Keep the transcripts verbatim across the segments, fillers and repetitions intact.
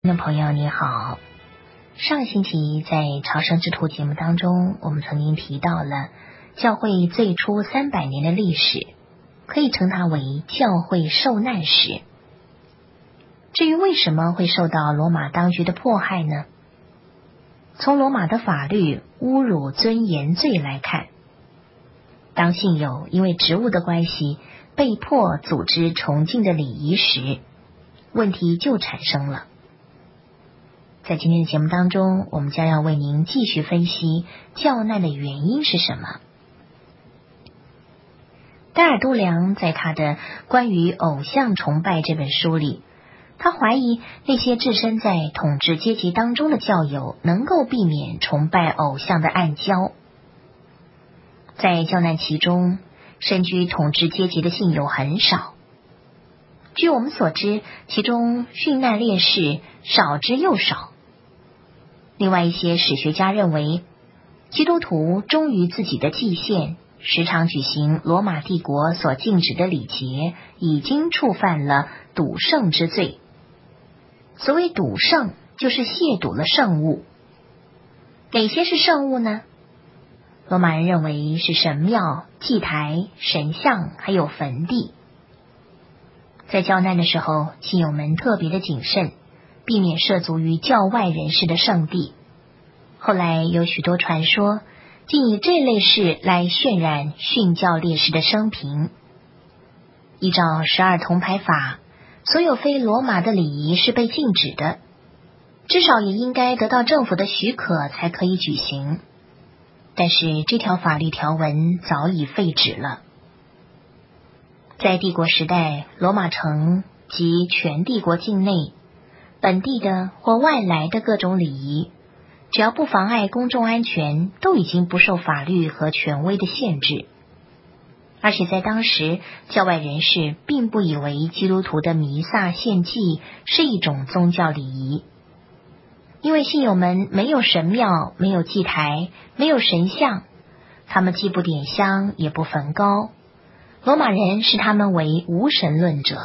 听众朋友你好，上星期在朝圣之途节目当中，我们曾经提到了教会最初三百年的历史，可以称它为教会受难史。至于为什么会受到罗马当局的迫害呢？从罗马的法律侮辱尊严罪来看，当信友因为职务的关系被迫组织崇敬的礼仪时，问题就产生了。在今天的节目当中，我们将要为您继续分析教难的原因是什么。戴尔都良在他的关于偶像崇拜这本书里，他怀疑那些置身在统治阶级当中的教友能够避免崇拜偶像的暗礁。在教难期中，身居统治阶级的信友很少。据我们所知，其中殉难烈士少之又少。另外一些史学家认为，基督徒忠于自己的祭献，时常举行罗马帝国所禁止的礼节，已经触犯了赌圣之罪。所谓赌圣，就是亵渎了圣物。哪些是圣物呢？罗马人认为是神庙、祭台、神像，还有坟地。在教难的时候，信友们特别的谨慎，避免涉足于教外人士的圣地。后来有许多传说，竟以这类事来渲染殉教烈士的生平。依照十二铜牌法，所有非罗马的礼仪是被禁止的，至少也应该得到政府的许可才可以举行。但是这条法律条文早已废止了。在帝国时代，罗马城及全帝国境内，本地的或外来的各种礼仪，只要不妨碍公众安全，都已经不受法律和权威的限制。而且在当时，教外人士并不以为基督徒的弥撒献祭是一种宗教礼仪，因为信友们没有神庙，没有祭台，没有神像，他们既不点香，也不焚膏。罗马人视他们为无神论者。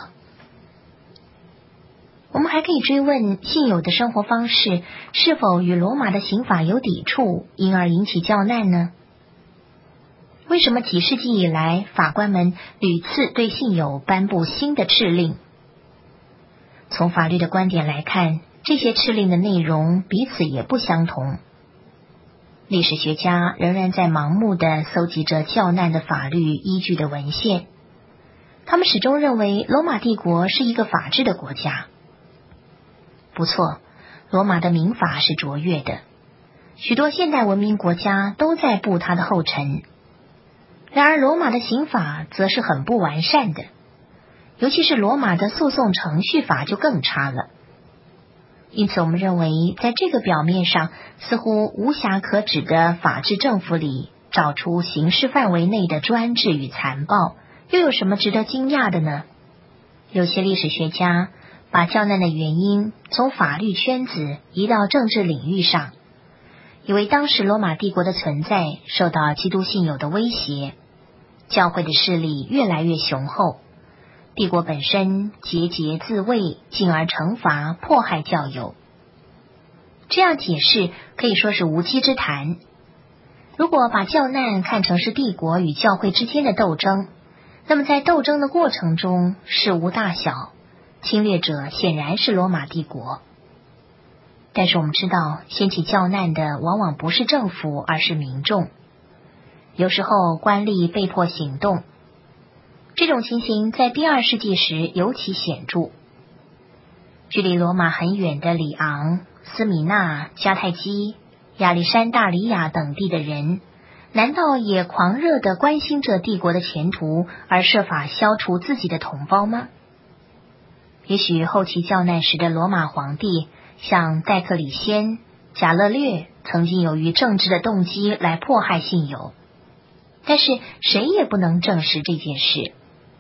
我们还可以追问信友的生活方式是否与罗马的刑法有抵触，因而引起教难呢？为什么几世纪以来法官们屡次对信友颁布新的敕令？从法律的观点来看，这些敕令的内容彼此也不相同。历史学家仍然在盲目地搜集着教难的法律依据的文献，他们始终认为罗马帝国是一个法治的国家。不错，罗马的民法是卓越的，许多现代文明国家都在步它的后尘。然而罗马的刑法则是很不完善的，尤其是罗马的诉讼程序法就更差了。因此我们认为，在这个表面上似乎无暇可指的法治政府里，找出刑事范围内的专制与残暴，又有什么值得惊讶的呢？有些历史学家把教难的原因从法律圈子移到政治领域上，以为当时罗马帝国的存在受到基督信友的威胁，教会的势力越来越雄厚，帝国本身节节自卫，进而惩罚迫害教友。这样解释可以说是无稽之谈。如果把教难看成是帝国与教会之间的斗争，那么在斗争的过程中事无大小，侵略者显然是罗马帝国。但是我们知道，掀起教难的往往不是政府，而是民众。有时候官吏被迫行动，这种情形在第二世纪时尤其显著。距离罗马很远的里昂、斯米纳、迦太基、亚历山大里亚等地的人，难道也狂热地关心着帝国的前途，而设法消除自己的同胞吗？也许后期教难时的罗马皇帝，像戴克里先、贾勒略，曾经由于政治的动机来迫害信友，但是谁也不能证实这件事。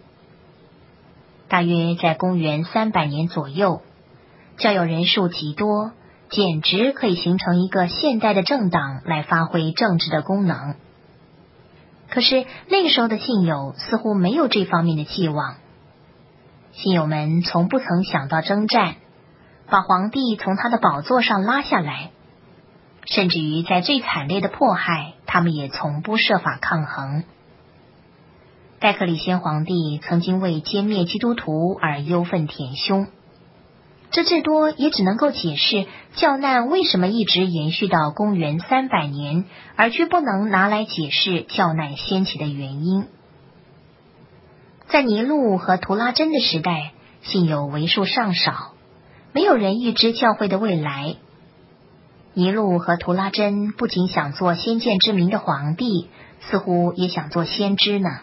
大约在公元三百年左右，教友人数极多，简直可以形成一个现代的政党来发挥政治的功能。可是那个时候的信友似乎没有这方面的寄望，信友们从不曾想到征战， 把皇帝从他的宝座上拉下来，甚至于在最惨烈的迫害，他们也从不设法抗衡。戴克里先皇帝曾经为歼灭基督徒而忧愤填胸，这最多也只能够解释教难为什么一直延续到公元三百年，而却不能拿来解释教难掀起的原因。在尼禄和图拉真的时代，信友为数尚少，没有人预知教会的未来。尼禄和图拉真不仅想做先见之明的皇帝，似乎也想做先知呢。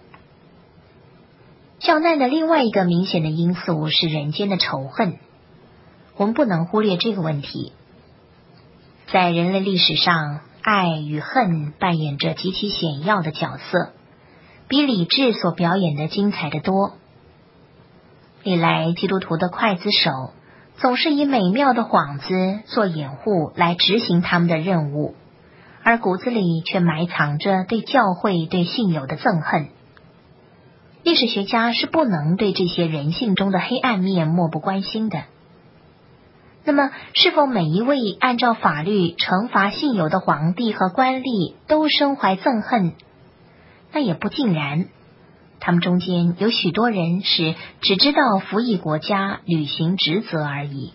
教难的另外一个明显的因素是人间的仇恨，我们不能忽略这个问题。在人类历史上，爱与恨扮演着极其显要的角色，比理智所表演的精彩得多。历来基督徒的刽子手总是以美妙的幌子做掩护来执行他们的任务，而骨子里却埋藏着对教会、对信友的憎恨。历史学家是不能对这些人性中的黑暗面漠不关心的。那么，是否每一位按照法律惩罚信友的皇帝和官吏都身怀憎恨？那也不尽然。他们中间有许多人是只知道服役国家、履行职责而已。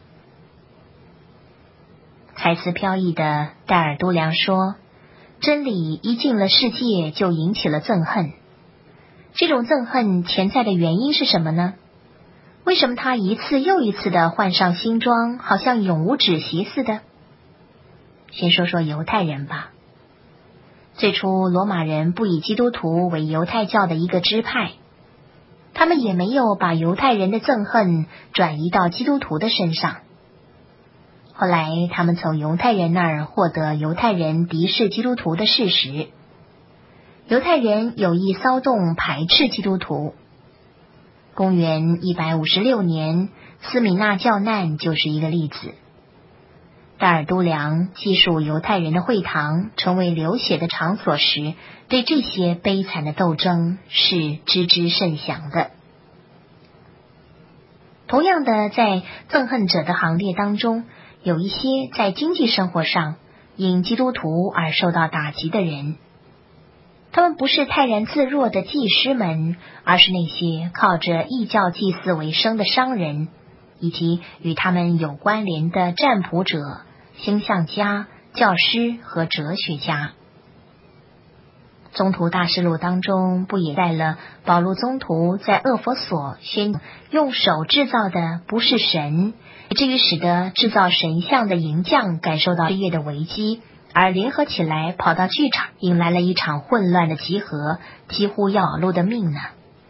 才思飘逸的戴尔都良说，真理一进了世界，就引起了憎恨。这种憎恨潜在的原因是什么呢？为什么他一次又一次的换上新装，好像永无止息似的？先说说犹太人吧。最初罗马人不以基督徒为犹太教的一个支派，他们也没有把犹太人的憎恨转移到基督徒的身上。后来他们从犹太人那儿获得犹太人敌视基督徒的事实，犹太人有意骚动排斥基督徒。公元一百五十六年，斯米纳教难就是一个例子。戴尔都良记述犹太人的会堂成为流血的场所时，对这些悲惨的斗争是知之甚详的。同样的，在憎恨者的行列当中，有一些在经济生活上因基督徒而受到打击的人。他们不是泰然自若的祭司们，而是那些靠着异教祭祀为生的商人，以及与他们有关联的占卜者、星象家、教师和哲学家。宗徒大事录当中不也带了保禄宗徒在厄弗所宣用手制造的不是神，以至于使得制造神像的银匠感受到失业的危机，而联合起来跑到剧场，引来了一场混乱的集合，几乎要保禄的命呢。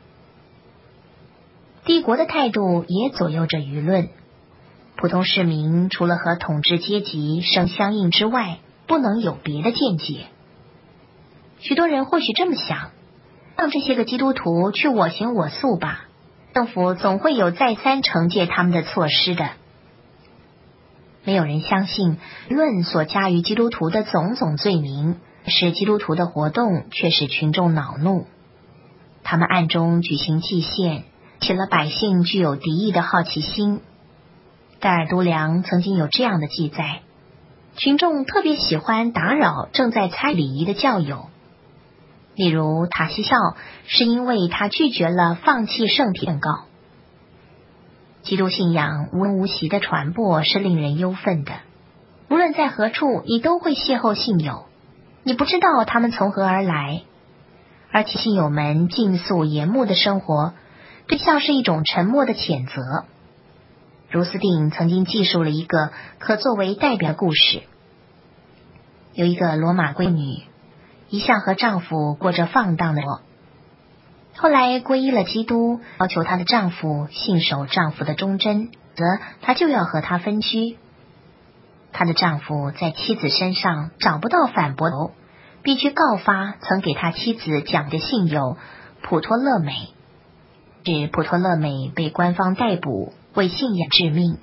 帝国的态度也左右着舆论，普通市民除了和统治阶级生相应之外，不能有别的见解。许多人或许这么想，让这些个基督徒去我行我素吧，政府总会有再三惩戒他们的措施的。没有人相信论所加于基督徒的种种罪名，使基督徒的活动却使群众恼怒。他们暗中举行祭献，起了百姓具有敌意的好奇心。戴尔都良曾经有这样的记载，群众特别喜欢打扰正在参礼仪的教友。例如塔西校是因为他拒绝了放弃圣体宣告。基督信仰无声无息的传播是令人忧愤的，无论在何处，你都会邂逅信友，你不知道他们从何而来，而且信友们尽素严穆的生活，对像是一种沉默的谴责。卢斯定曾经记述了一个可作为代表的故事。有一个罗马闺女，一向和丈夫过着放荡的活，后来皈依了基督，要求她的丈夫信守丈夫的忠贞，则她就要和他分居。她的丈夫在妻子身上找不到反驳头，必须告发曾给他妻子讲的信友普托勒美，使普托勒美被官方逮捕，为信仰致命。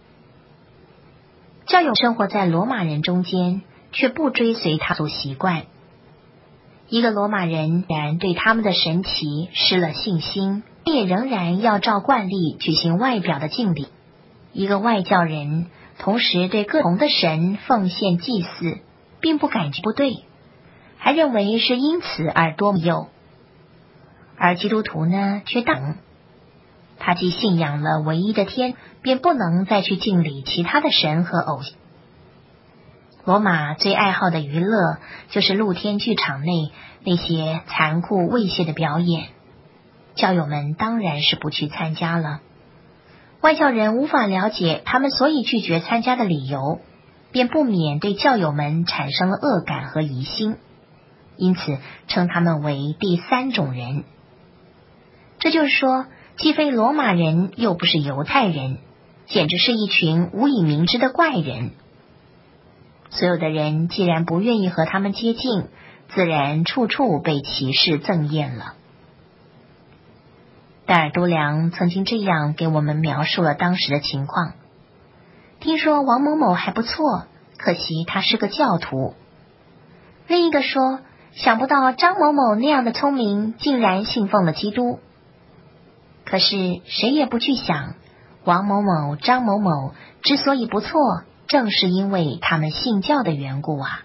教友生活在罗马人中间，却不追随他俗习惯。一个罗马人然对他们的神奇失了信心，也仍然要照惯例举行外表的敬礼。 一个外教人同时对各同的神奉献祭祀，并不感觉不对，还认为是因此而多忧。而基督徒呢，却当他既信仰了唯一的天，便不能再去敬礼其他的神和偶像。罗马最爱好的娱乐就是露天剧场内那些残酷猥亵的表演，教友们当然是不去参加了。外教人无法了解他们所以拒绝参加的理由，便不免对教友们产生了恶感和疑心，因此称他们为第三种人。这就是说，既非罗马人，又不是犹太人，简直是一群无以明知的怪人。所有的人既然不愿意和他们接近，自然处处被歧视憎厌了。戴尔都良曾经这样给我们描述了当时的情况：听说王某某还不错，可惜他是个教徒。另一个说，想不到张某某那样的聪明，竟然信奉了基督。可是谁也不去想，王某某、张某某之所以不错，正是因为他们信教的缘故啊。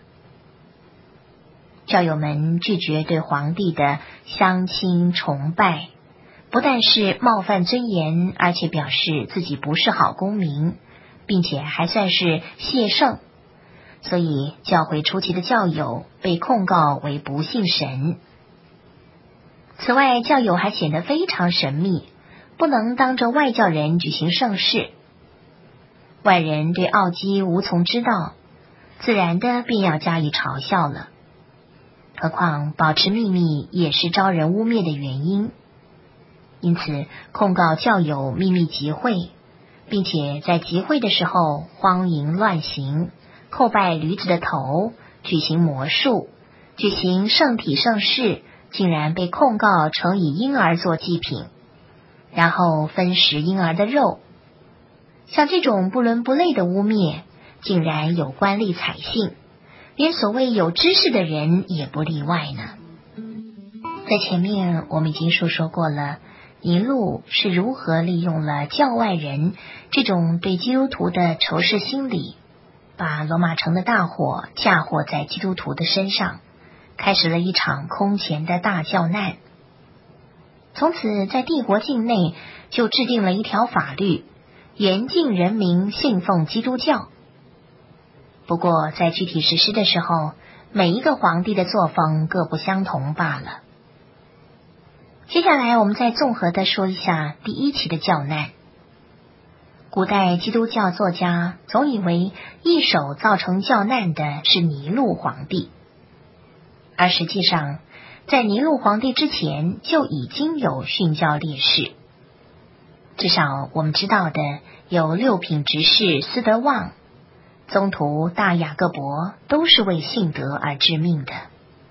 教友们拒绝对皇帝的乡亲崇拜，不但是冒犯尊严，而且表示自己不是好公民，并且还算是谢圣，所以教会初期的教友被控告为不信神。此外，教友还显得非常神秘，不能当着外教人举行盛事。外人对奥基无从知道，自然的便要加以嘲笑了。何况保持秘密也是招人污蔑的原因，因此控告教友秘密集会，并且在集会的时候荒淫乱行，叩拜驴子的头，举行魔术，举行圣体圣事，竟然被控告曾以婴儿做祭品，然后分食婴儿的肉。像这种不伦不类的污蔑，竟然有官吏采信，连所谓有知识的人也不例外呢。在前面我们已经述说过了，尼禄是如何利用了教外人这种对基督徒的仇视心理，把罗马城的大火嫁祸在基督徒的身上，开始了一场空前的大教难。从此在帝国境内就制定了一条法律，严禁人民信奉基督教。不过在具体实施的时候，每一个皇帝的作风各不相同罢了。接下来我们再综合的说一下第一起的教难。古代基督教作家总以为一手造成教难的是尼禄皇帝，而实际上在尼禄皇帝之前就已经有殉教烈士。至少我们知道的有六品执事司德旺、宗徒大雅各伯，都是为信德而致命的。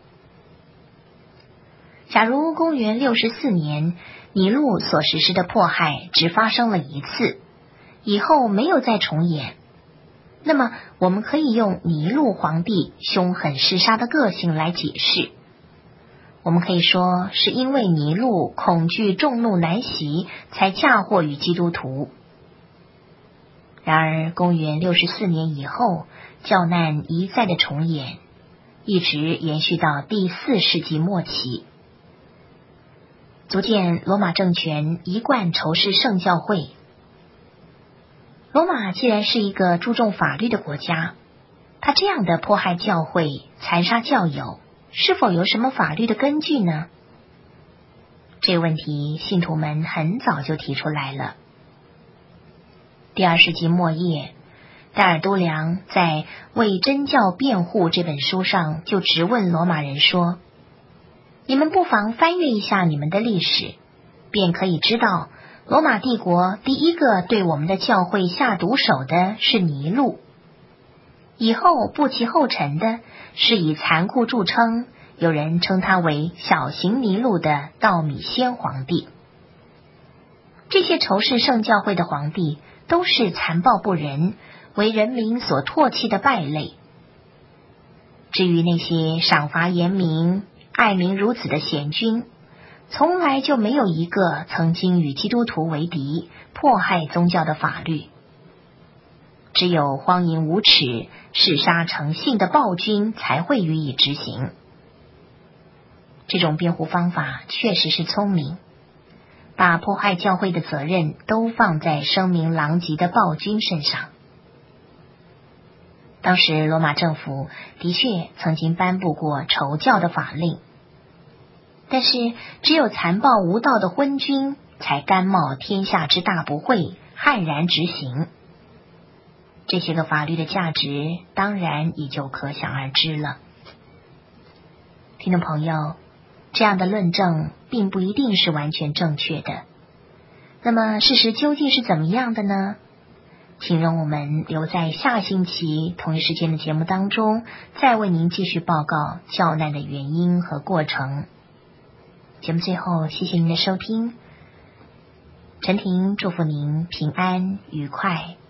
假如公元六十四年尼禄所实施的迫害只发生了一次，以后没有再重演，那么我们可以用尼禄皇帝凶狠嗜杀的个性来解释。我们可以说是因为尼禄恐惧众怒难袭，才嫁祸于基督徒。然而公元六十四年以后，教难一再的重演，一直延续到第四世纪末期，足见罗马政权一贯仇视圣教会。罗马既然是一个注重法律的国家，他这样的迫害教会、残杀教友，是否有什么法律的根据呢？这个问题信徒们很早就提出来了。第二世纪末叶，戴尔都良在《为真教辩护》这本书上就直问罗马人说，你们不妨翻阅一下你们的历史，便可以知道罗马帝国第一个对我们的教会下毒手的是尼禄，以后步其后尘的是以残酷著称，有人称他为小型尼禄的道米先皇帝。这些仇视圣教会的皇帝都是残暴不仁，为人民所唾弃的败类。至于那些赏罚严明、爱民如子的贤君，从来就没有一个曾经与基督徒为敌、迫害宗教的法律。 只有荒淫无耻、嗜杀成性的暴君才会予以执行。这种辩护方法确实是聪明，把迫害教会的责任都放在声名狼藉的暴君身上。当时罗马政府的确曾经颁布过仇教的法令，但是只有残暴无道的昏君才甘冒天下之大不讳，悍然执行。这些个法律的价值当然也就可想而知了。听众朋友，这样的论证并不一定是完全正确的。那么事实究竟是怎么样的呢？请让我们留在下星期同一时间的节目当中，再为您继续报告教难的原因和过程。节目最后，谢谢您的收听。陈婷祝福您平安愉快。